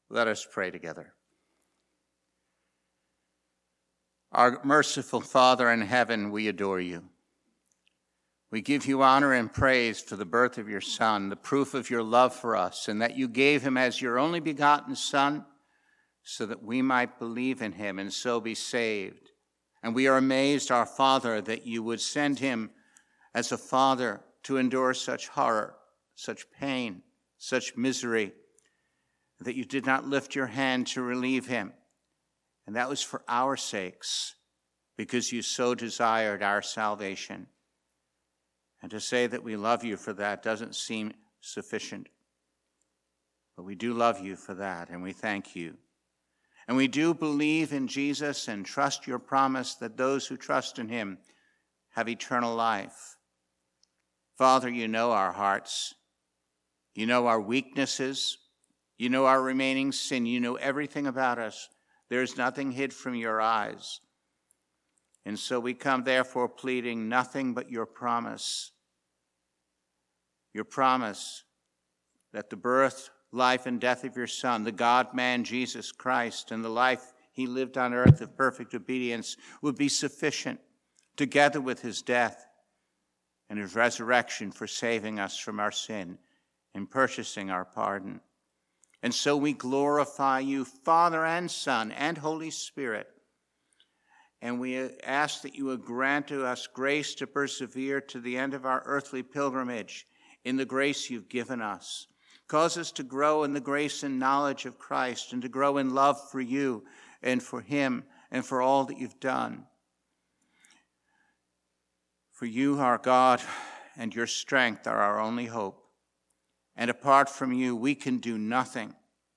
Let us pray together. Our merciful Father in heaven, we adore you. We give you honor and praise for the birth of your Son, the proof of your love for us, and that you gave him as your only begotten Son, so that we might believe in him and so be saved. And we are amazed, our Father, that you would send him as a father to endure such horror, such pain, such misery, that you did not lift your hand to relieve him. And that was for our sakes, because you so desired our salvation. And to say that we love you for that doesn't seem sufficient. But we do love you for that, and we thank you. And we do believe in Jesus and trust your promise that those who trust in him have eternal life. Father, you know our hearts. You know our weaknesses. You know our remaining sin. You know everything about us. There is nothing hid from your eyes. And so we come, therefore, pleading nothing but your promise. Your promise that the birth, life, and death of your Son, the God-man Jesus Christ, and the life he lived on earth of perfect obedience would be sufficient, together with his death and his resurrection, for saving us from our sin and purchasing our pardon. And so we glorify you, Father and Son and Holy Spirit. And we ask that you would grant to us grace to persevere to the end of our earthly pilgrimage in the grace you've given us. Cause us to grow in the grace and knowledge of Christ, and to grow in love for you and for him and for all that you've done. For you, our God, and your strength are our only hope. And apart from you, we can do nothing.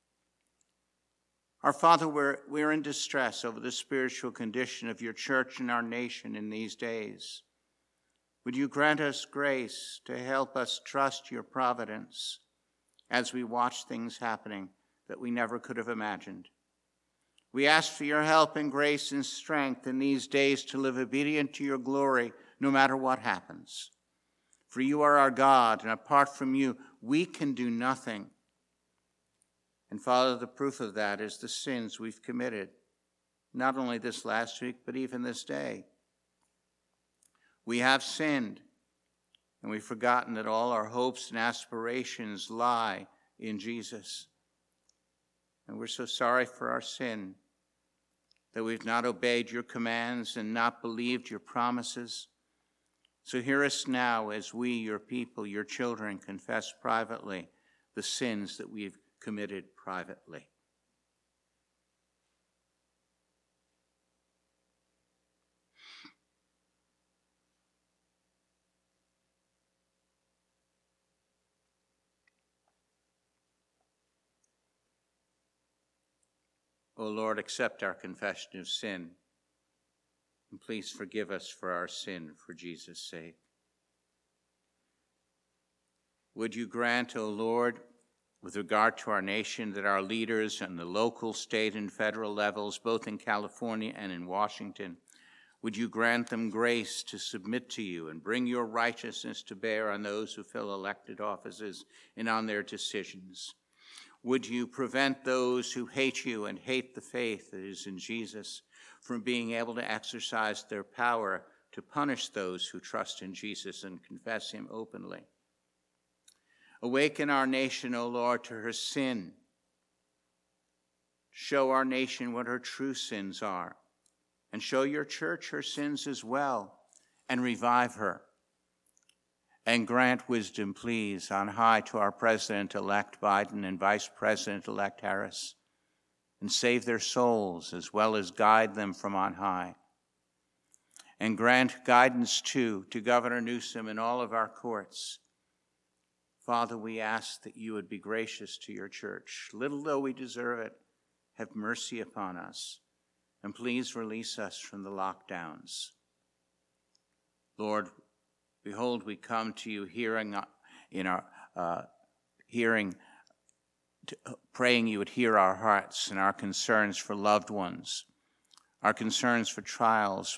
Our Father, we're in distress over the spiritual condition of your church and our nation in these days. Would you grant us grace to help us trust your providence as we watch things happening that we never could have imagined? We ask for your help and grace and strength in these days to live obedient to your glory no matter what happens. For you are our God, and apart from you, we can do nothing. And Father, the proof of that is the sins we've committed, not only this last week, but even this day. We have sinned, and we've forgotten that all our hopes and aspirations lie in Jesus. And we're so sorry for our sin, that we've not obeyed your commands and not believed your promises. So hear us now as we, your people, your children, confess privately the sins that we've committed privately. O Lord, accept our confession of sin, and please forgive us for our sin for Jesus' sake. Would you grant, O Lord, with regard to our nation, that our leaders on the local, state, and federal levels, both in California and in Washington, would you grant them grace to submit to you and bring your righteousness to bear on those who fill elected offices and on their decisions? Would you prevent those who hate you and hate the faith that is in Jesus from being able to exercise their power to punish those who trust in Jesus and confess him openly? Awaken our nation, O Lord, to her sin. Show our nation what her true sins are, and show your church her sins as well, and revive her. And grant wisdom, please, on high to our President-elect Biden and Vice President-elect Harris, and save their souls as well as guide them from on high. And grant guidance, too, to Governor Newsom and all of our courts. Father, we ask that you would be gracious to your church. Little though we deserve it, have mercy upon us, and please release us from the lockdowns. Lord, behold, we come to you praying you would hear our hearts and our concerns for loved ones, our concerns for trials,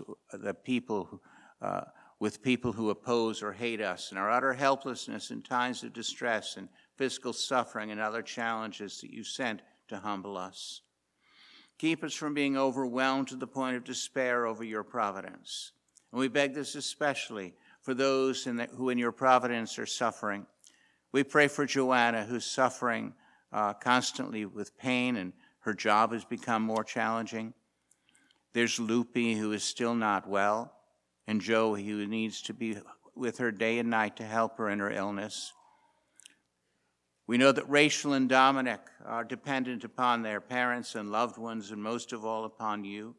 with people who oppose or hate us, and our utter helplessness in times of distress and physical suffering and other challenges that you sent to humble us. Keep us from being overwhelmed to the point of despair over your providence. And we beg this especially for those who in your providence are suffering. We pray for Joanna, who's suffering constantly with pain, and her job has become more challenging. There's Loopy, who is still not well, and Joey, who needs to be with her day and night to help her in her illness. We know that Rachel and Dominic are dependent upon their parents and loved ones, and most of all upon you.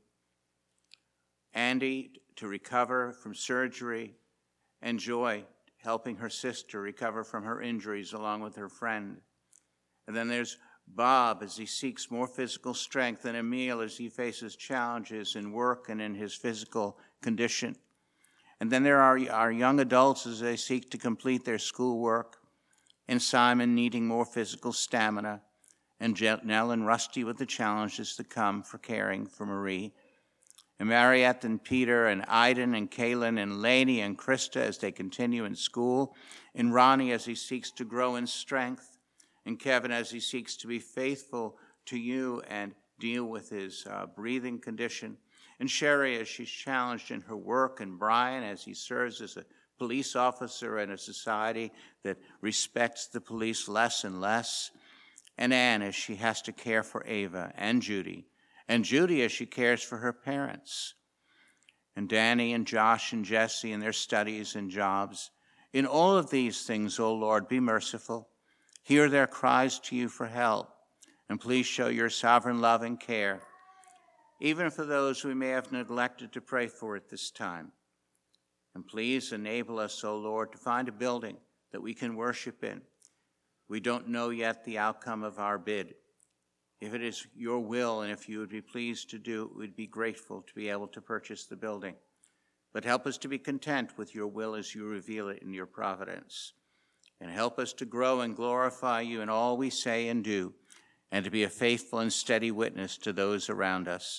Andy to recover from surgery, and Joy helping her sister recover from her injuries along with her friend. And then there's Bob as he seeks more physical strength, and Emil as he faces challenges in work and in his physical condition. And then there are our young adults as they seek to complete their schoolwork, and Simon needing more physical stamina, and Nell and Rusty with the challenges to come for caring for Marie, and Mariette and Peter and Aiden and Kaylin and Lainey and Krista as they continue in school, and Ronnie as he seeks to grow in strength, and Kevin as he seeks to be faithful to you and deal with his breathing condition, and Sherry as she's challenged in her work, and Brian as he serves as a police officer in a society that respects the police less and less, and Anne as she has to care for Ava, and Judy as she cares for her parents, and Danny and Josh and Jesse in their studies and jobs. In all of these things, O Lord, be merciful. Hear their cries to you for help, and please show your sovereign love and care, even for those we may have neglected to pray for at this time. And please enable us, O Lord, to find a building that we can worship in. We don't know yet the outcome of our bid. If it is your will, and if you would be pleased to do it, we'd be grateful to be able to purchase the building. But help us to be content with your will as you reveal it in your providence. And help us to grow and glorify you in all we say and do, and to be a faithful and steady witness to those around us.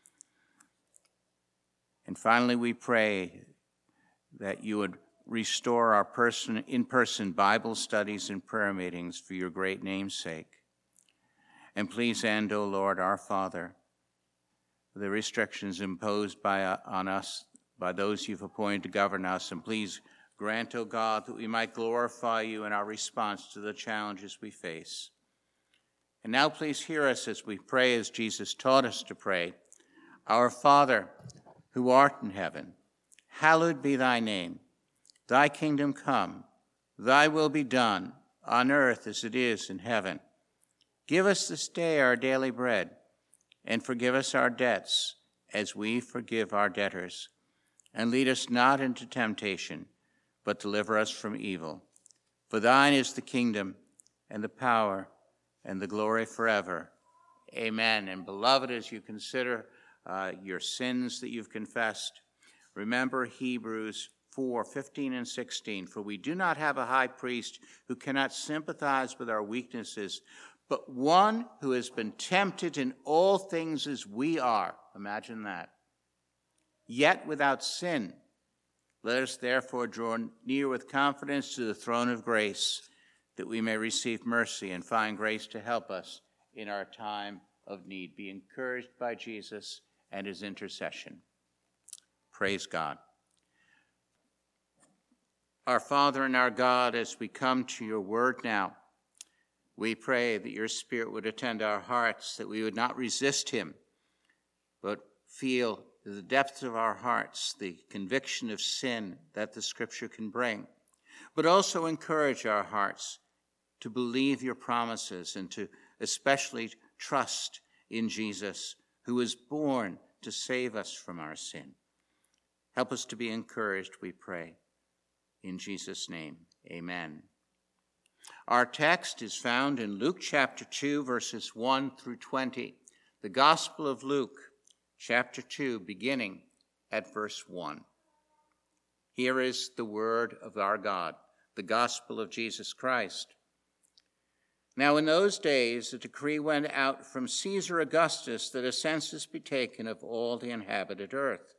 And finally, we pray that you would restore our in-person Bible studies and prayer meetings for your great name's sake. And please end, O Lord, our Father, the restrictions imposed on us by those you've appointed to govern us. And please grant, O God, that we might glorify you in our response to the challenges we face. And now please hear us as we pray as Jesus taught us to pray. Our Father, who art in heaven, hallowed be thy name. Thy kingdom come, thy will be done, on earth as it is in heaven. Give us this day our daily bread, and forgive us our debts, as we forgive our debtors. And lead us not into temptation, but deliver us from evil. For thine is the kingdom, and the power, and the glory forever. Amen. And beloved, as you consider your sins that you've confessed, remember Hebrews 4:15 and 16. For we do not have a high priest who cannot sympathize with our weaknesses, but one who has been tempted in all things as we are. Imagine that. Yet without sin. Let us therefore draw near with confidence to the throne of grace, that we may receive mercy and find grace to help us in our time of need. Be encouraged by Jesus and his intercession. Praise God. Our Father and our God, as we come to your word now, we pray that your Spirit would attend our hearts, that we would not resist him, but feel the depths of our hearts the conviction of sin that the Scripture can bring, but also encourage our hearts to believe your promises and to especially trust in Jesus, who was born to save us from our sin. Help us to be encouraged, we pray. In Jesus' name, amen. Our text is found in Luke chapter 2, verses 1 through 20. The Gospel of Luke, chapter 2, beginning at verse 1. Here is the word of our God, the gospel of Jesus Christ. Now in those days a decree went out from Caesar Augustus that a census be taken of all the inhabited earth.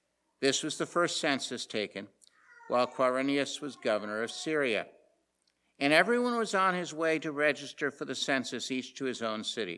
This was the first census taken while Quirinius was governor of Syria. And everyone was on his way to register for the census, each to his own city.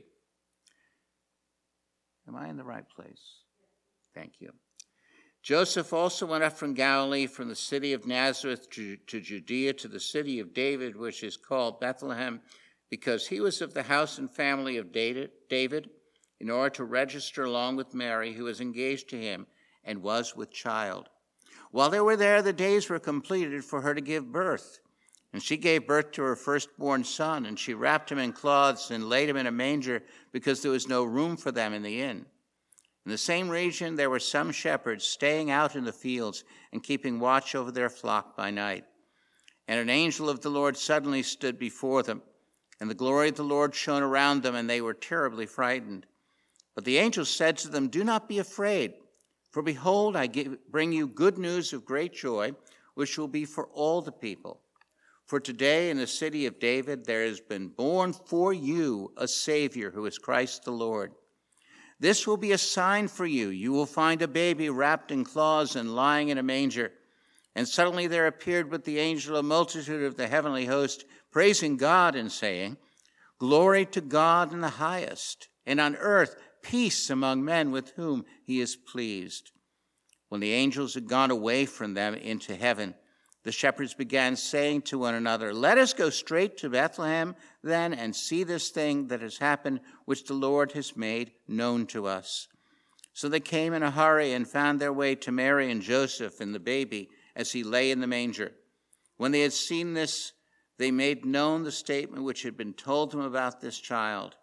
Am I in the right place? Thank you. Joseph also went up from Galilee, from the city of Nazareth to Judea, to the city of David, which is called Bethlehem, because he was of the house and family of David, in order to register along with Mary, who was engaged to him and was with child. While they were there, the days were completed for her to give birth. And she gave birth to her firstborn son, and she wrapped him in cloths and laid him in a manger, because there was no room for them in the inn. In the same region, there were some shepherds staying out in the fields and keeping watch over their flock by night. And an angel of the Lord suddenly stood before them, and the glory of the Lord shone around them, and they were terribly frightened. But the angel said to them, "Do not be afraid, for behold, I bring you good news of great joy, which will be for all the people. For today in the city of David there has been born for you a Savior, who is Christ the Lord. This will be a sign for you. You will find a baby wrapped in cloths and lying in a manger." And suddenly there appeared with the angel a multitude of the heavenly host, praising God and saying, "Glory to God in the highest, and on earth peace among men with whom he is pleased." When the angels had gone away from them into heaven, the shepherds began saying to one another, "Let us go straight to Bethlehem then and see this thing that has happened, which the Lord has made known to us." So they came in a hurry and found their way to Mary and Joseph and the baby as he lay in the manger. When they had seen this, they made known the statement which had been told them about this child.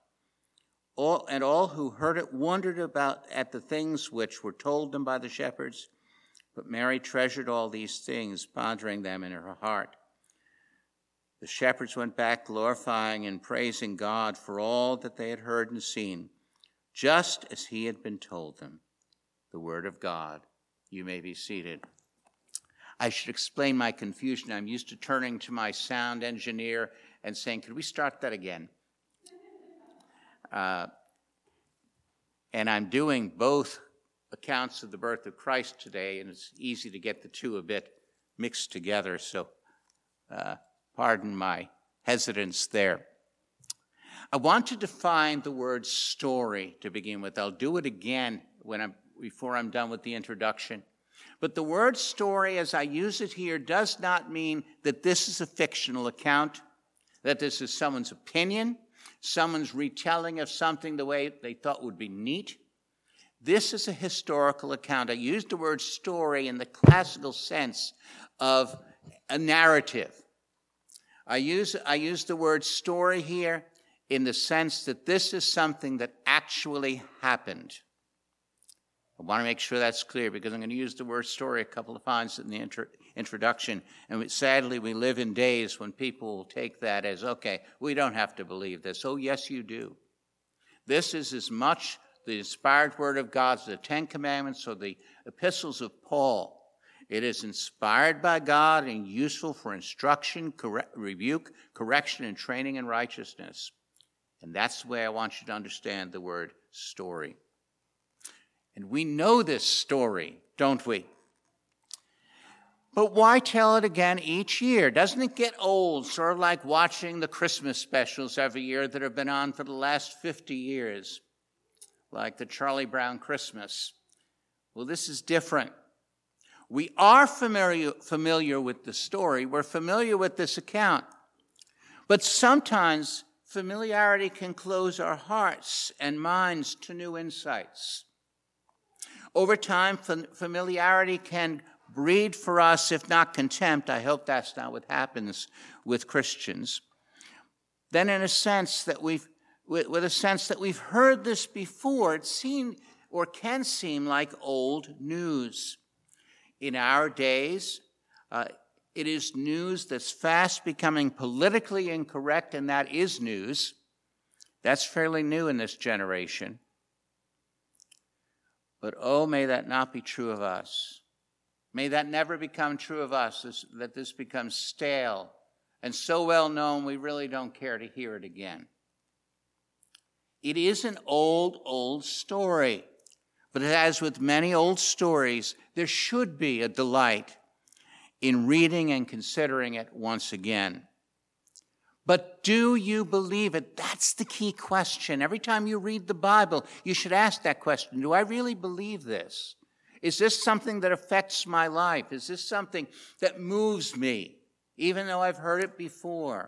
All who heard it wondered at the things which were told them by the shepherds. But Mary treasured all these things, pondering them in her heart. The shepherds went back glorifying and praising God for all that they had heard and seen, just as he had been told them. The word of God. You may be seated. I should explain my confusion. I'm used to turning to my sound engineer and saying, "Could we start that again?" And I'm doing both accounts of the birth of Christ today, and it's easy to get the two a bit mixed together, so pardon my hesitance there. I want to define the word story to begin with. I'll do it again before I'm done with the introduction. But the word story, as I use it here, does not mean that this is a fictional account, that this is someone's opinion, someone's retelling of something the way they thought would be neat. This is a historical account. I use the word story in the classical sense of a narrative. I use the word story here in the sense that this is something that actually happened. I want to make sure that's clear because I'm going to use the word story a couple of times in the introduction. And sadly, we live in days when people will take that as, okay, we don't have to believe this. Oh, yes, you do. This is as much the inspired word of God as the Ten Commandments or the epistles of Paul. It is inspired by God and useful for instruction, rebuke, correction, and training in righteousness. And that's the way I want you to understand the word story. And we know this story, don't we? But why tell it again each year? Doesn't it get old, sort of like watching the Christmas specials every year that have been on for the last 50 years, like the Charlie Brown Christmas? Well, this is different. We are familiar with the story. We're familiar with this account. But sometimes familiarity can close our hearts and minds to new insights. Over time, familiarity can breed for us, if not contempt. I hope that's not what happens with Christians. Then in a sense that we've heard this before, it seems or can seem like old news. In our days, it is news that's fast becoming politically incorrect, and that is news. That's fairly new in this generation. But oh, may that not be true of us. May that never become true of us, that this becomes stale and so well known we really don't care to hear it again. It is an old story, but as with many old stories, there should be a delight in reading and considering it once again. But do you believe it? That's the key question. Every time you read the Bible, you should ask that question. Do I really believe this? Is this something that affects my life? Is this something that moves me, even though I've heard it before?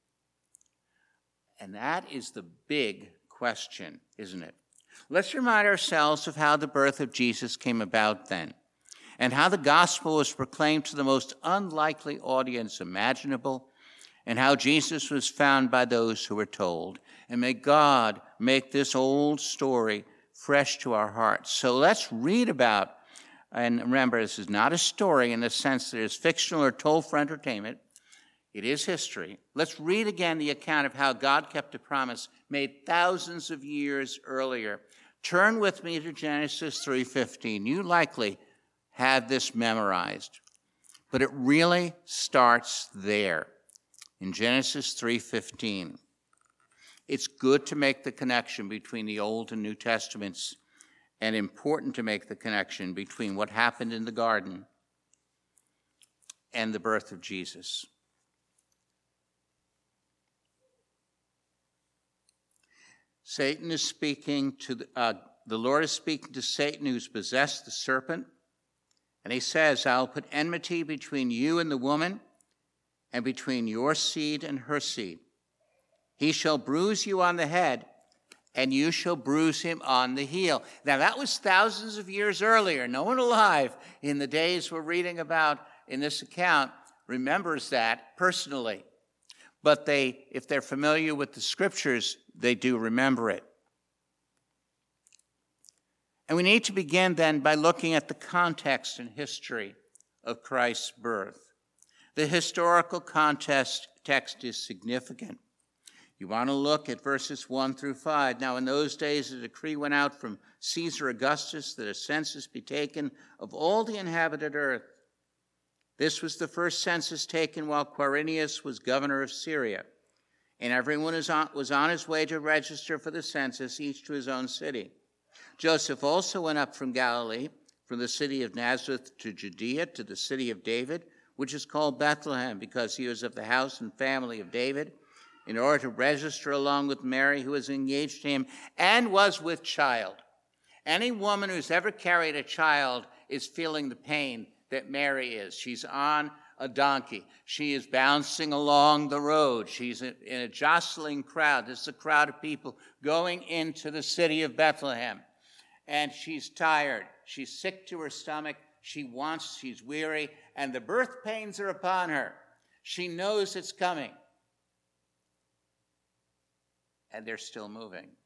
And that is the big question, isn't it? Let's remind ourselves of how the birth of Jesus came about then, and how the gospel was proclaimed to the most unlikely audience imaginable, and how Jesus was found by those who were told. And may God make this old story fresh to our hearts. So let's read about, and remember, this is not a story in the sense that it's fictional or told for entertainment. It is history. Let's read again the account of how God kept a promise made thousands of years earlier. Turn with me to Genesis 3:15. You likely have this memorized, but it really starts there. In Genesis 3:15, it's good to make the connection between the Old and New Testaments, and important to make the connection between what happened in the garden and the birth of Jesus. Satan is speaking to the Lord is speaking to Satan, who's possessed the serpent, and he says, "I'll put enmity between you and the woman, and between your seed and her seed. He shall bruise you on the head, and you shall bruise him on the heel." Now, that was thousands of years earlier. No one alive in the days we're reading about in this account remembers that personally. But if they're familiar with the scriptures, they do remember it. And we need to begin then by looking at the context and history of Christ's birth. The historical text is significant. You want to look at verses 1 through 5. "Now in those days a decree went out from Caesar Augustus that a census be taken of all the inhabited earth. This was the first census taken while Quirinius was governor of Syria. And everyone was on his way to register for the census, each to his own city. Joseph also went up from Galilee, from the city of Nazareth to Judea, to the city of David, which is called Bethlehem, because he was of the house and family of David, in order to register along with Mary, who was engaged to him and was with child." Any woman who's ever carried a child is feeling the pain that Mary is. She's on a donkey. She is bouncing along the road. She's in a jostling crowd. This is a crowd of people going into the city of Bethlehem. And she's tired. She's sick to her stomach. She's weary, and the birth pains are upon her. She knows it's coming. And they're still moving.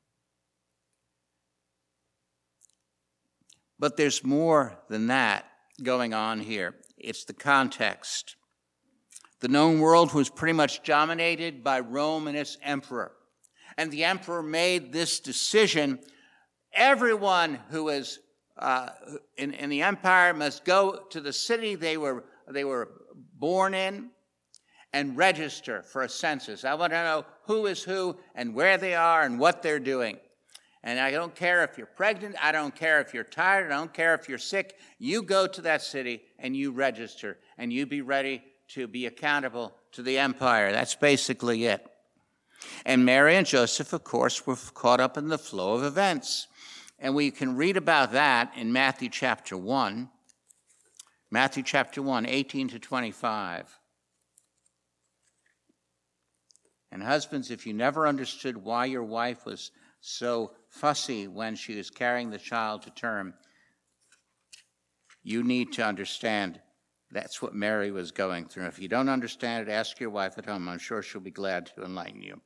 But there's more than that going on here. It's the context. The known world was pretty much dominated by Rome and its emperor. And the emperor made this decision: everyone who is in the empire must go to the city they were born in and register for a census. I want to know who is who and where they are and what they're doing. And I don't care if you're pregnant. I don't care if you're tired. I don't care if you're sick. You go to that city and you register, and you be ready to be accountable to the empire. That's basically it. And Mary and Joseph, of course, were caught up in the flow of events. And we can read about that in Matthew chapter 1. Matthew chapter 1, 18 to 25. "And husbands, if you never understood why your wife was so fussy when she was carrying the child to term, you need to understand that's what Mary was going through. If you don't understand it, ask your wife at home. I'm sure she'll be glad to enlighten you."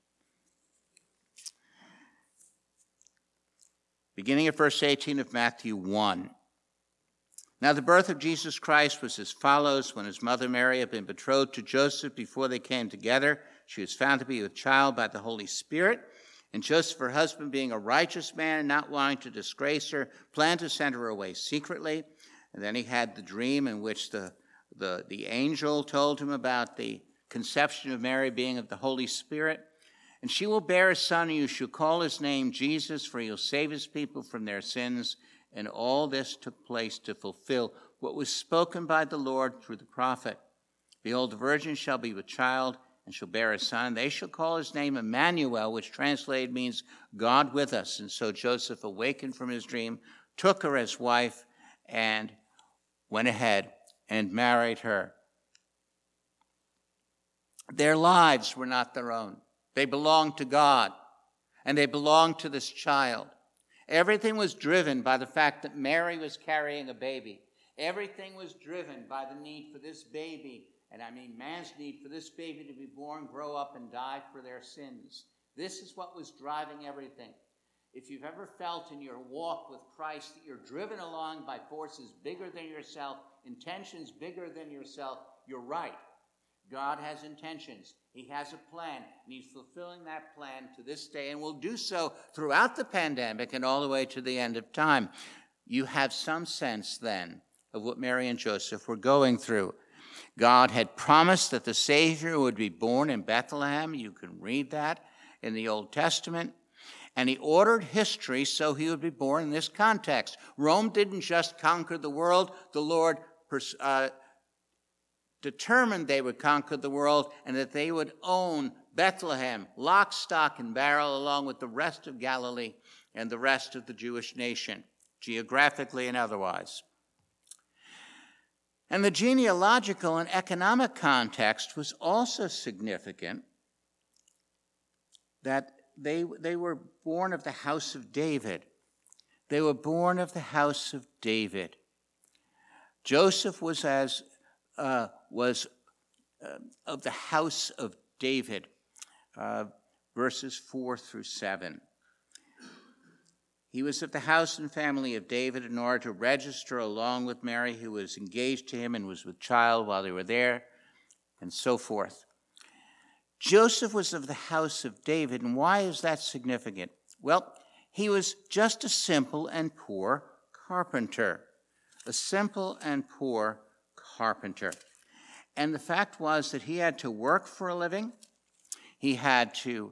Beginning at verse 18 of Matthew 1. "Now the birth of Jesus Christ was as follows. When his mother Mary had been betrothed to Joseph, before they came together, she was found to be with child by the Holy Spirit. And Joseph, her husband, being a righteous man and not wanting to disgrace her, planned to send her away secretly. And then he had the dream in which the angel told him about the conception of Mary being of the Holy Spirit. And she will bear a son, and you shall call his name Jesus, for he'll save his people from their sins. And all this took place to fulfill what was spoken by the Lord through the prophet. Behold, the virgin shall be with child and shall bear a son. They shall call his name Emmanuel, which translated means God with us. And so Joseph awakened from his dream, took her as wife, and went ahead and married her. Their lives were not their own. They belonged to God, and they belonged to this child. Everything was driven by the fact that Mary was carrying a baby. Everything was driven by the need for this baby, and I mean man's need for this baby to be born, grow up, and die for their sins. This is what was driving everything. If you've ever felt in your walk with Christ that you're driven along by forces bigger than yourself, intentions bigger than yourself, you're right. God has intentions. He has a plan, and he's fulfilling that plan to this day, and will do so throughout the pandemic and all the way to the end of time. You have some sense then of what Mary and Joseph were going through. God had promised that the Savior would be born in Bethlehem. You can read that in the Old Testament. And he ordered history so he would be born in this context. Rome didn't just conquer the world. The Lord determined they would conquer the world and that they would own Bethlehem, lock, stock, and barrel, along with the rest of Galilee and the rest of the Jewish nation, geographically and otherwise. And the genealogical and economic context was also significant, that they were born of the house of David. They were born of the house of David. Joseph was of the house of David, verses 4 through 7. He was of the house and family of David in order to register along with Mary, who was engaged to him and was with child while they were there, and so forth. Joseph was of the house of David, and why is that significant? Well, he was just a simple and poor carpenter. A simple and poor carpenter. And the fact was that he had to work for a living. He had to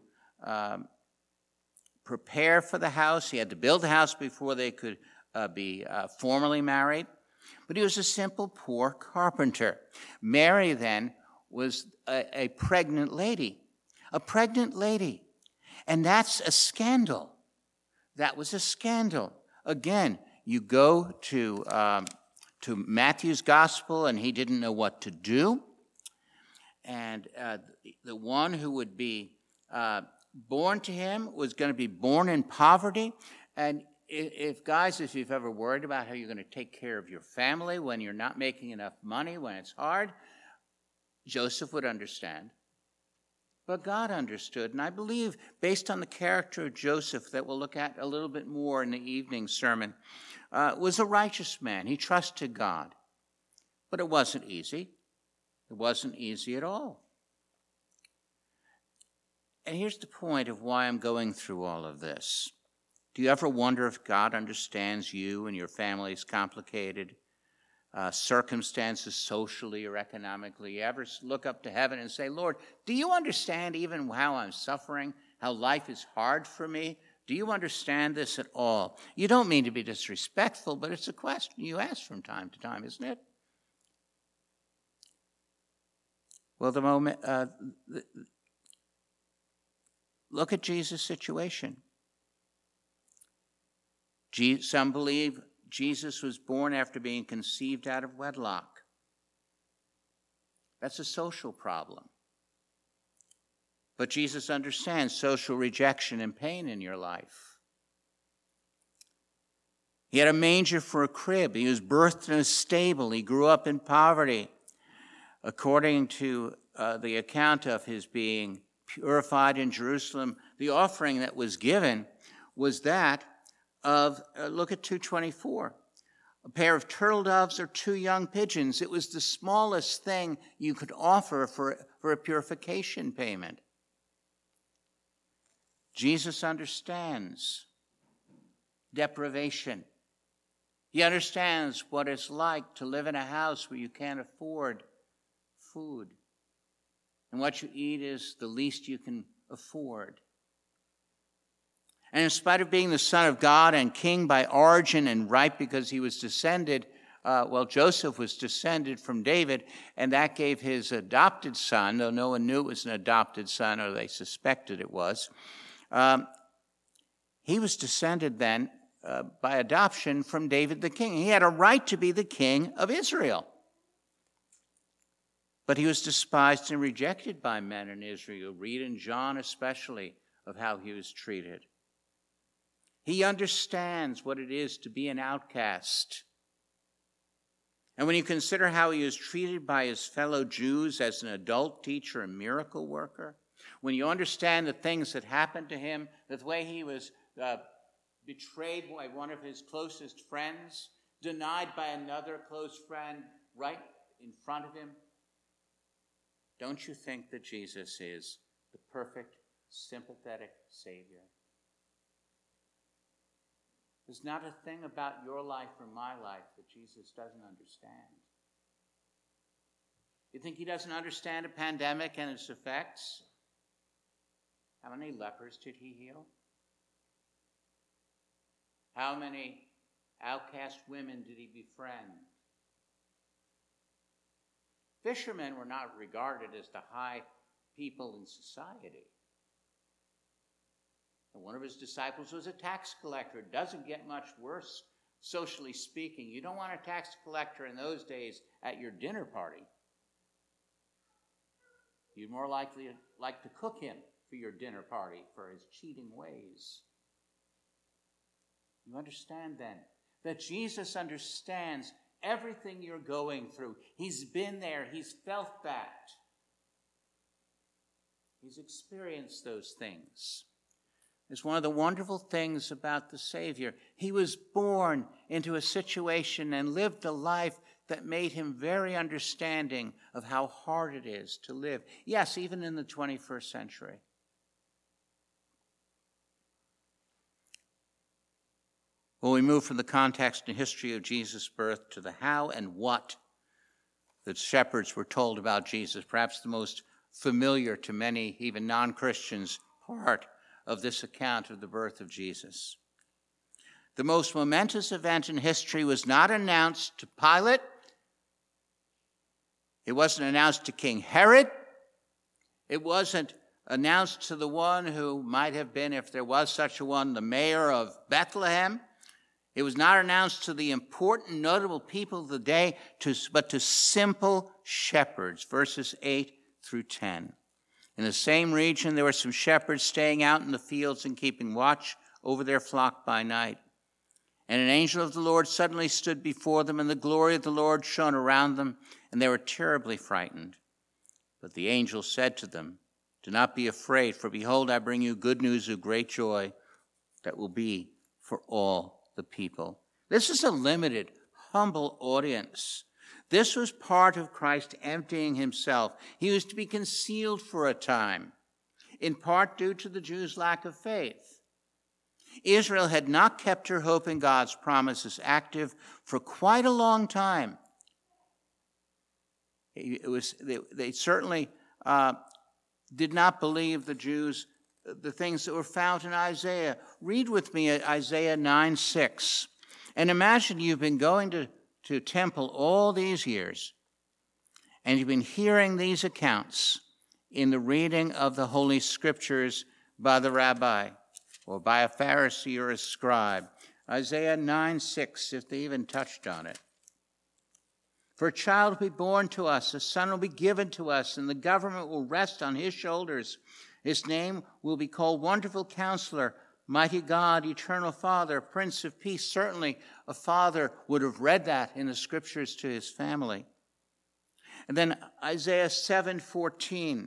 prepare for the house. He had to build the house before they could be formally married. But he was a simple, poor carpenter. Mary then was a pregnant lady. A pregnant lady. And that's a scandal. That was a scandal. Again, you go to Matthew's gospel, and he didn't know what to do. And the one who would be born to him was going to be born in poverty. And if you've ever worried about how you're going to take care of your family when you're not making enough money, when it's hard, Joseph would understand. But God understood. And I believe, based on the character of Joseph that we'll look at a little bit more in the evening sermon, was a righteous man. He trusted God. But it wasn't easy. It wasn't easy at all. And here's the point of why I'm going through all of this. Do you ever wonder if God understands you and your family's complicated circumstances socially or economically? You ever look up to heaven and say, Lord, do you understand even how I'm suffering, how life is hard for me? Do you understand this at all? You don't mean to be disrespectful, but it's a question you ask from time to time, isn't it? Well, look at Jesus' situation. Some believe Jesus was born after being conceived out of wedlock. That's a social problem. But Jesus understands social rejection and pain in your life. He had a manger for a crib. He was birthed in a stable. He grew up in poverty. According to the account of his being purified in Jerusalem, the offering that was given was that of, look at 2:24, a pair of turtle doves or 2 young pigeons. It was the smallest thing you could offer for a purification payment. Jesus understands deprivation. He understands what it's like to live in a house where you can't afford food. And what you eat is the least you can afford. And in spite of being the Son of God and King by origin and right because he was descended Joseph was descended from David, and that gave his adopted son, though no one knew it was an adopted son, or they suspected it was, he was descended then by adoption from David the king. He had a right to be the king of Israel. But he was despised and rejected by men in Israel. Read in John especially of how he was treated. He understands what it is to be an outcast. And when you consider how he was treated by his fellow Jews as an adult teacher and miracle worker, when you understand the things that happened to him, the way he was betrayed by one of his closest friends, denied by another close friend right in front of him, don't you think that Jesus is the perfect, sympathetic Savior? There's not a thing about your life or my life that Jesus doesn't understand. You think he doesn't understand a pandemic and its effects? How many lepers did he heal? How many outcast women did he befriend? Fishermen were not regarded as the high people in society. And one of his disciples was a tax collector. It doesn't get much worse, socially speaking. You don't want a tax collector in those days at your dinner party. You'd more likely like to cook him for your dinner party for his cheating ways. You understand then that Jesus understands everything you're going through. He's been there. He's felt that. He's experienced those things. It's one of the wonderful things about the Savior. He was born into a situation and lived a life that made him very understanding of how hard it is to live. Yes, even in the 21st century. Well, we move from the context and history of Jesus' birth to the how and what the shepherds were told about Jesus, perhaps the most familiar to many, even non-Christians, part of this account of the birth of Jesus. The most momentous event in history was not announced to Pilate. It wasn't announced to King Herod. It wasn't announced to the one who might have been, if there was such a one, the mayor of Bethlehem. It was not announced to the important, notable people of the day, but to simple shepherds, verses 8 through 10. In the same region, there were some shepherds staying out in the fields and keeping watch over their flock by night. And an angel of the Lord suddenly stood before them, and the glory of the Lord shone around them, and they were terribly frightened. But the angel said to them, "Do not be afraid, for behold, I bring you good news of great joy that will be for all the people." This is a limited, humble audience. This was part of Christ emptying himself. He was to be concealed for a time, in part due to the Jews' lack of faith. Israel had not kept her hope in God's promises active for quite a long time. They certainly did not believe the Jews the things that were found in Isaiah. Read with me Isaiah 9:6. And imagine you've been going to temple all these years, and you've been hearing these accounts in the reading of the Holy Scriptures by the rabbi or by a Pharisee or a scribe. Isaiah 9:6, if they even touched on it. For a child will be born to us, a son will be given to us, and the government will rest on his shoulders. His name will be called Wonderful Counselor, Mighty God, Eternal Father, Prince of Peace. Certainly a father would have read that in the Scriptures to his family. And then Isaiah 7:14,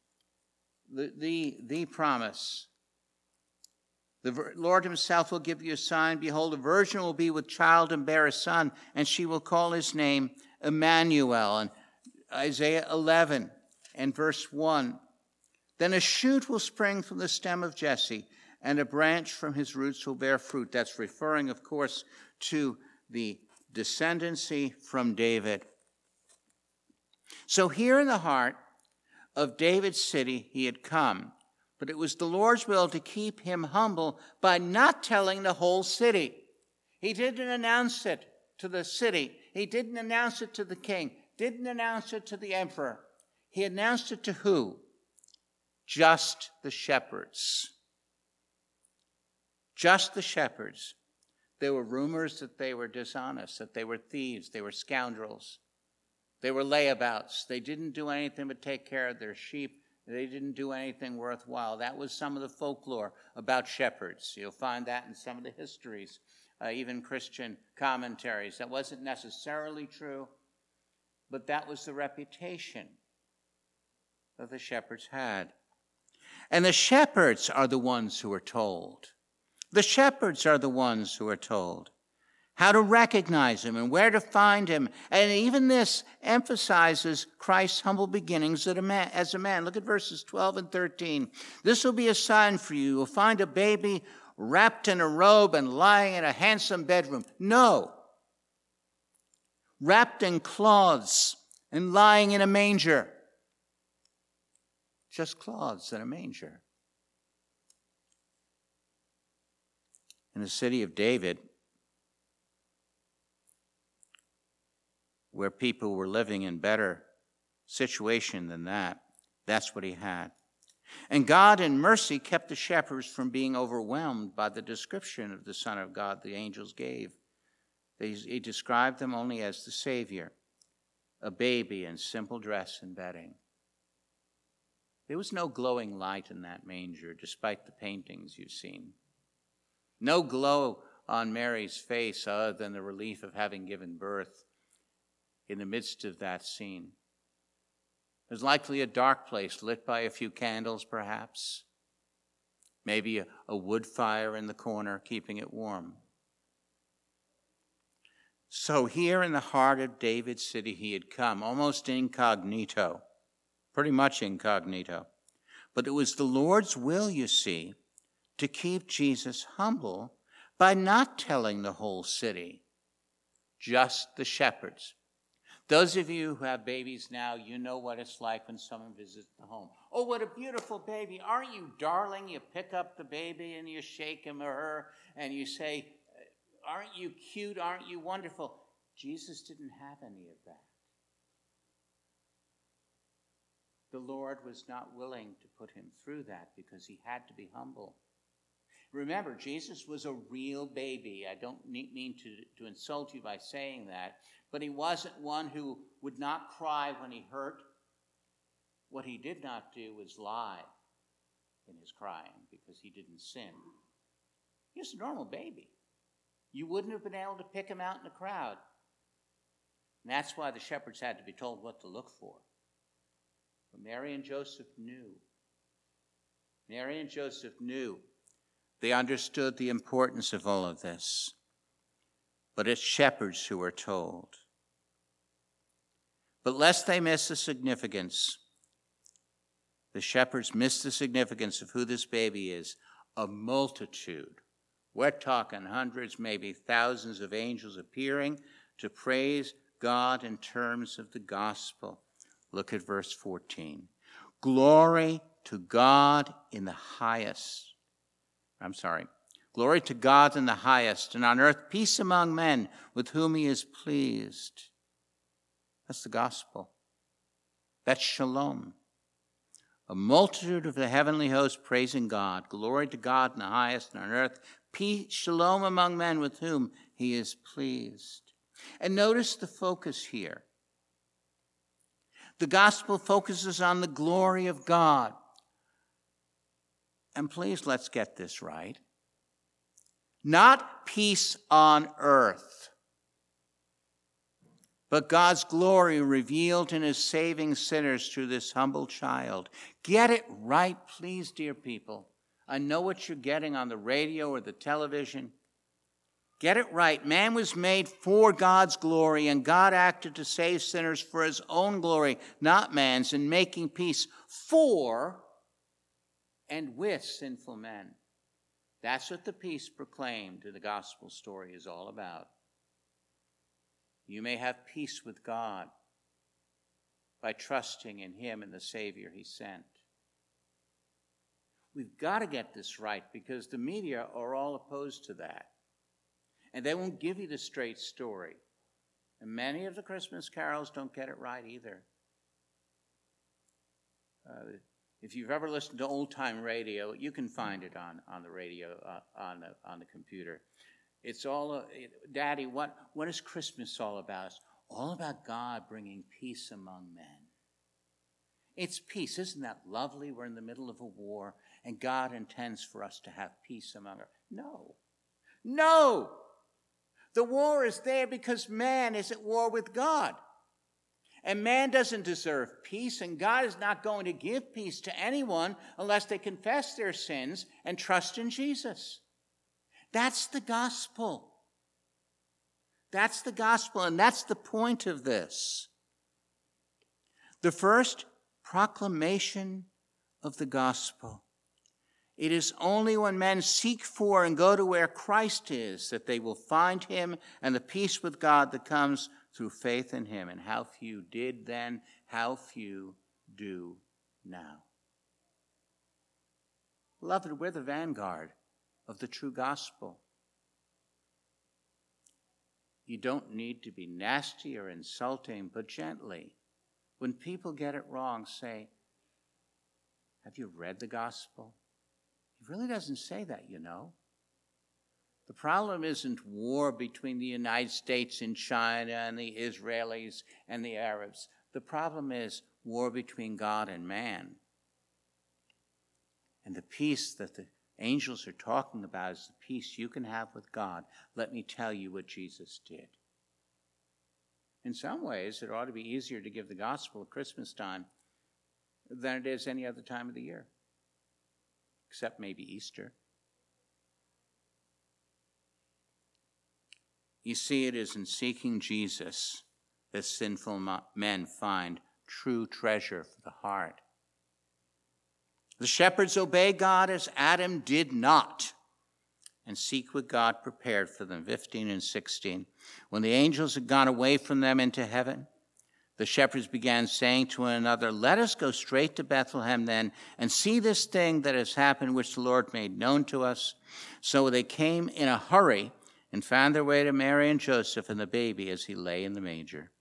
the promise. The Lord himself will give you a sign. Behold, a virgin will be with child and bear a son, and she will call his name Emmanuel. And Isaiah 11 and verse 1. Then a shoot will spring from the stem of Jesse, and a branch from his roots will bear fruit. That's referring, of course, to the descendancy from David. So here in the heart of David's city he had come, but it was the Lord's will to keep him humble by not telling the whole city. He didn't announce it to the city. He didn't announce it to the king, didn't announce it to the emperor. He announced it to who? Just the shepherds. Just the shepherds. There were rumors that they were dishonest, that they were thieves, they were scoundrels. They were layabouts. They didn't do anything but take care of their sheep. They didn't do anything worthwhile. That was some of the folklore about shepherds. You'll find that in some of the histories, even Christian commentaries. That wasn't necessarily true, but that was the reputation that the shepherds had. And the shepherds are the ones who are told. The shepherds are the ones who are told how to recognize him and where to find him. And even this emphasizes Christ's humble beginnings as a man. Look at verses 12 and 13. This will be a sign for you. You'll find a baby wrapped in a robe and lying in a handsome bedroom. No. Wrapped in cloths and lying in a manger. Just cloths and a manger. In the city of David, where people were living in better situation than that, that's what he had. And God in mercy kept the shepherds from being overwhelmed by the description of the Son of God the angels gave. He described them only as the Savior, a baby in simple dress and bedding. There was no glowing light in that manger, despite the paintings you've seen. No glow on Mary's face other than the relief of having given birth in the midst of that scene. It was likely a dark place lit by a few candles, perhaps. Maybe a wood fire in the corner, keeping it warm. So here in the heart of David's city he had come, almost incognito, pretty much incognito. But it was the Lord's will, you see, to keep Jesus humble by not telling the whole city, just the shepherds. Those of you who have babies now, you know what it's like when someone visits the home. Oh, what a beautiful baby. Aren't you darling? You pick up the baby and you shake him or her and you say, aren't you cute? Aren't you wonderful? Jesus didn't have any of that. The Lord was not willing to put him through that because he had to be humble. Remember, Jesus was a real baby. I don't mean to insult you by saying that, but he wasn't one who would not cry when he hurt. What he did not do was lie in his crying because he didn't sin. He was a normal baby. You wouldn't have been able to pick him out in the crowd. And that's why the shepherds had to be told what to look for. But Mary and Joseph knew. Mary and Joseph knew. They understood the importance of all of this. But it's shepherds who are told. But lest they miss the significance, the shepherds miss the significance of who this baby is. A multitude. We're talking hundreds, maybe thousands of angels appearing to praise God in terms of the gospel. Look at verse 14. Glory to God in the highest. Glory to God in the highest, and on earth peace among men with whom he is pleased. That's the gospel. That's shalom. A multitude of the heavenly host praising God. Glory to God in the highest, and on earth peace, shalom among men with whom he is pleased. And notice the focus here. The gospel focuses on the glory of God. And please, let's get this right. Not peace on earth, but God's glory revealed in his saving sinners through this humble child. Get it right, please, dear people. I know what you're getting on the radio or the television. Get it right. Man was made for God's glory, and God acted to save sinners for his own glory, not man's, in making peace for and with sinful men. That's what the peace proclaimed in the gospel story is all about. You may have peace with God by trusting in him and the Savior he sent. We've got to get this right because the media are all opposed to that. And they won't give you the straight story. And many of the Christmas carols don't get it right either. If you've ever listened to old-time radio, you can find it on the radio, on the computer. It's all, Daddy, what is Christmas all about? It's all about God bringing peace among men. It's peace. Isn't that lovely? We're in the middle of a war, and God intends for us to have peace among us. No. The war is there because man is at war with God. And man doesn't deserve peace, and God is not going to give peace to anyone unless they confess their sins and trust in Jesus. That's the gospel. That's the gospel, and that's the point of this. The first proclamation of the gospel. It is only when men seek for and go to where Christ is that they will find him and the peace with God that comes through faith in him. And how few did then, how few do now. Beloved, we're the vanguard of the true gospel. You don't need to be nasty or insulting, but gently. When people get it wrong, say, have you read the gospel? It really doesn't say that, you know. The problem isn't war between the United States and China and the Israelis and the Arabs. The problem is war between God and man. And the peace that the angels are talking about is the peace you can have with God. Let me tell you what Jesus did. In some ways, it ought to be easier to give the gospel at Christmas time than it is any other time of the year, except maybe Easter. You see, it is in seeking Jesus that sinful men find true treasure for the heart. The shepherds obey God as Adam did not, and seek what God prepared for them. 15 and 16. When the angels had gone away from them into heaven, the shepherds began saying to one another, let us go straight to Bethlehem then, and see this thing that has happened, which the Lord made known to us. So they came in a hurry and found their way to Mary and Joseph and the baby as he lay in the manger.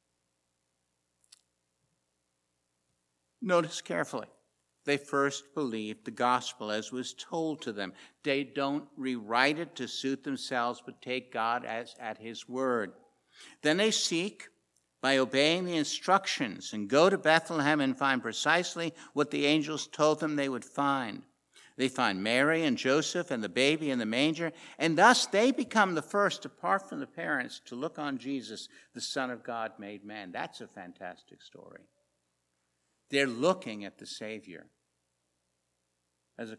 Notice carefully. They first believed the gospel as was told to them. They don't rewrite it to suit themselves, but take God at his word. Then they seek by obeying the instructions and go to Bethlehem and find precisely what the angels told them they would find. They find Mary and Joseph and the baby in the manger, and thus they become the first, apart from the parents, to look on Jesus, the Son of God made man. That's a fantastic story. They're looking at the Savior as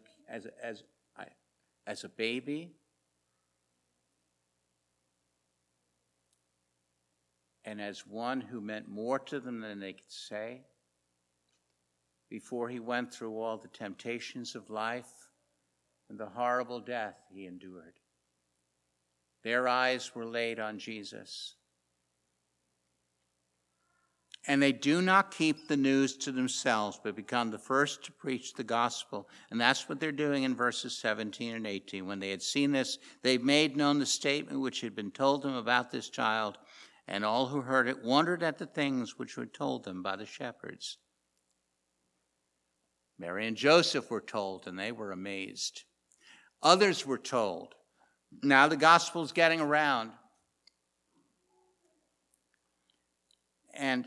a baby, and as one who meant more to them than they could say, before he went through all the temptations of life and the horrible death he endured. Their eyes were laid on Jesus. And they do not keep the news to themselves, but become the first to preach the gospel. And that's what they're doing in verses 17 and 18. When they had seen this, they made known the statement which had been told them about this child, and all who heard it wondered at the things which were told them by the shepherds. Mary and Joseph were told, and they were amazed. Others were told. Now the gospel's getting around. And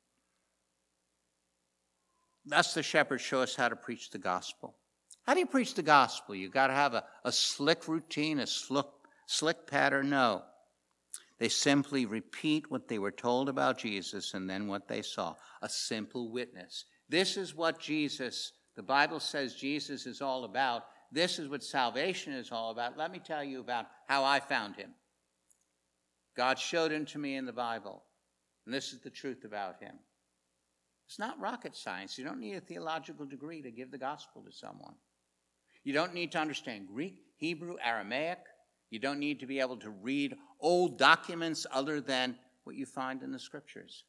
thus the shepherds show us how to preach the gospel. How do you preach the gospel? You've got to have a slick routine, a slick pattern? No. They simply repeat what they were told about Jesus and then what they saw. A simple witness. This is what Jesus, the Bible says Jesus is all about. This is what salvation is all about. Let me tell you about how I found him. God showed him to me in the Bible. And this is the truth about him. It's not rocket science. You don't need a theological degree to give the gospel to someone. You don't need to understand Greek, Hebrew, Aramaic. You don't need to be able to read old documents other than what you find in the scriptures.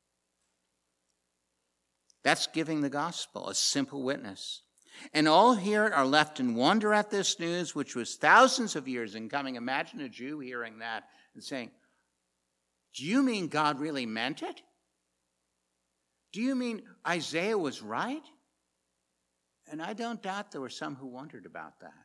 That's giving the gospel, a simple witness. And all here are left in wonder at this news, which was thousands of years in coming. Imagine a Jew hearing that and saying, Do you mean God really meant it? Do you mean Isaiah was right? And I don't doubt there were some who wondered about that.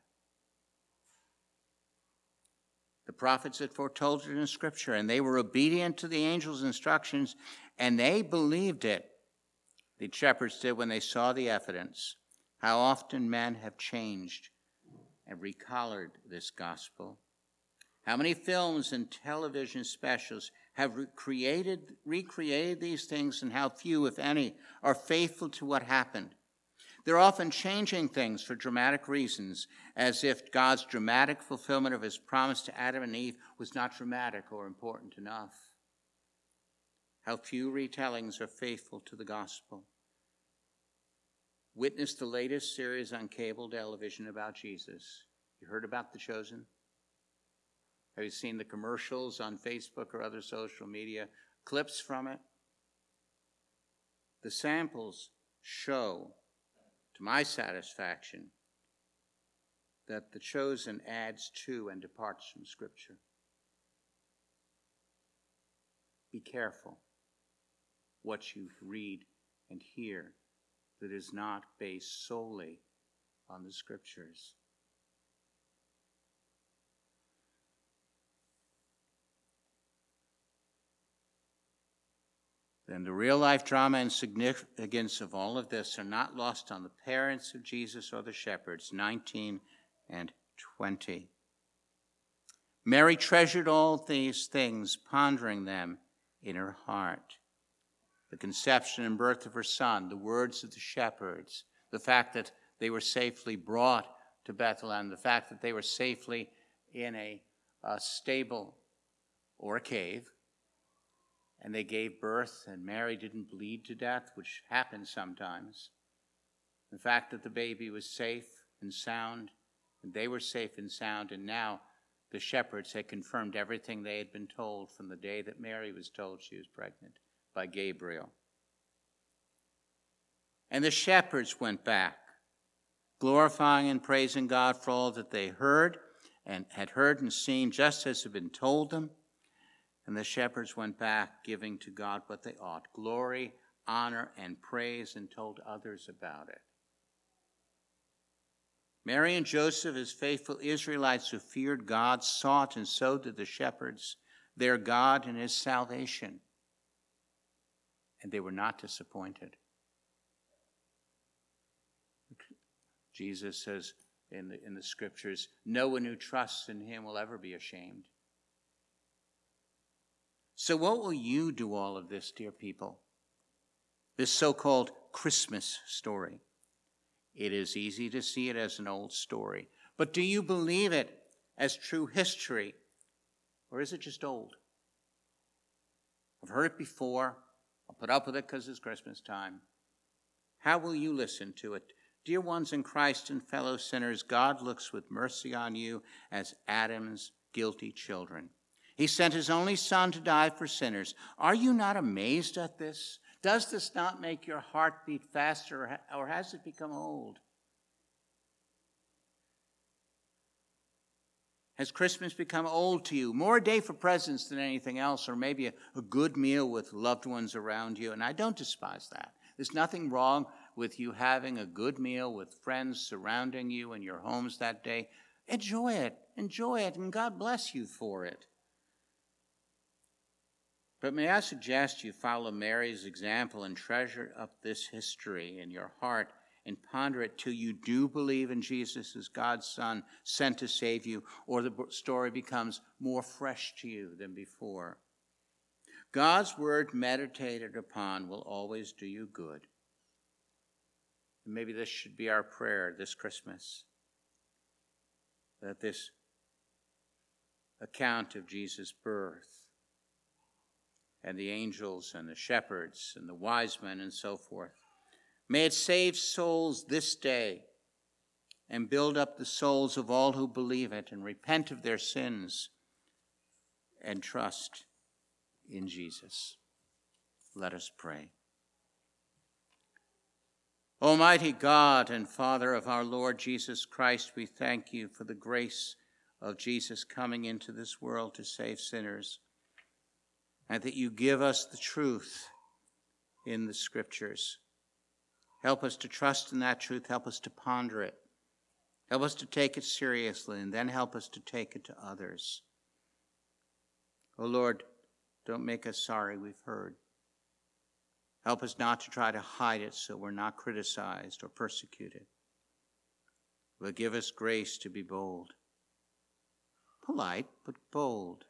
The prophets had foretold it in Scripture, and they were obedient to the angel's instructions, and they believed it. The shepherds did when they saw the evidence. How often men have changed and recolored this gospel. How many films and television specials have recreated these things, and how few, if any, are faithful to what happened. They're often changing things for dramatic reasons, as if God's dramatic fulfillment of his promise to Adam and Eve was not dramatic or important enough. How few retellings are faithful to the gospel. Witness the latest series on cable television about Jesus. You heard about The Chosen? Have you seen the commercials on Facebook or other social media? Clips from it? The samples show, to my satisfaction, that The Chosen adds to and departs from Scripture. Be careful what you read and hear that is not based solely on the Scriptures. Then the real-life drama and significance of all of this are not lost on the parents of Jesus or the shepherds, 19 and 20. Mary treasured all these things, pondering them in her heart. The conception and birth of her son, the words of the shepherds, the fact that they were safely brought to Bethlehem, the fact that they were safely in a stable or a cave, and they gave birth, and Mary didn't bleed to death, which happens sometimes. The fact that the baby was safe and sound, and they were safe and sound, and now the shepherds had confirmed everything they had been told from the day that Mary was told she was pregnant by Gabriel. And the shepherds went back, glorifying and praising God for all that they heard and had heard and seen, just as had been told them. And the shepherds went back, giving to God what they ought, glory, honor, and praise, and told others about it. Mary and Joseph, as faithful Israelites who feared God, sought, and so did the shepherds, their God and his salvation. And they were not disappointed. Jesus says in the Scriptures, no one who trusts in him will ever be ashamed. So what will you do all of this, dear people? This so-called Christmas story. It is easy to see it as an old story. But do you believe it as true history? Or is it just old? I've heard it before. I'll put up with it because it's Christmas time. How will you listen to it? Dear ones in Christ and fellow sinners, God looks with mercy on you as Adam's guilty children. He sent his only Son to die for sinners. Are you not amazed at this? Does this not make your heart beat faster, or has it become old? Has Christmas become old to you? More a day for presents than anything else, or maybe a good meal with loved ones around you. And I don't despise that. There's nothing wrong with you having a good meal with friends surrounding you in your homes that day. Enjoy it, and God bless you for it. But may I suggest you follow Mary's example and treasure up this history in your heart and ponder it till you do believe in Jesus as God's Son sent to save you, or the story becomes more fresh to you than before. God's word meditated upon will always do you good. And maybe this should be our prayer this Christmas, that this account of Jesus' birth and the angels and the shepherds and the wise men and so forth, may it save souls this day and build up the souls of all who believe it and repent of their sins and trust in Jesus. Let us pray. Almighty God and Father of our Lord Jesus Christ, we thank you for the grace of Jesus coming into this world to save sinners. and that you give us the truth in the Scriptures. Help us to trust in that truth. Help us to ponder it. Help us to take it seriously, and then help us to take it to others. Oh Lord, don't make us sorry we've heard. Help us not to try to hide it so we're not criticized or persecuted. But give us grace to be bold. Polite, but bold.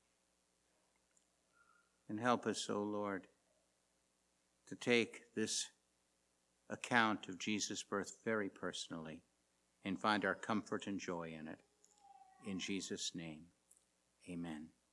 And help us, O Lord, to take this account of Jesus' birth very personally and find our comfort and joy in it. In Jesus' name, amen.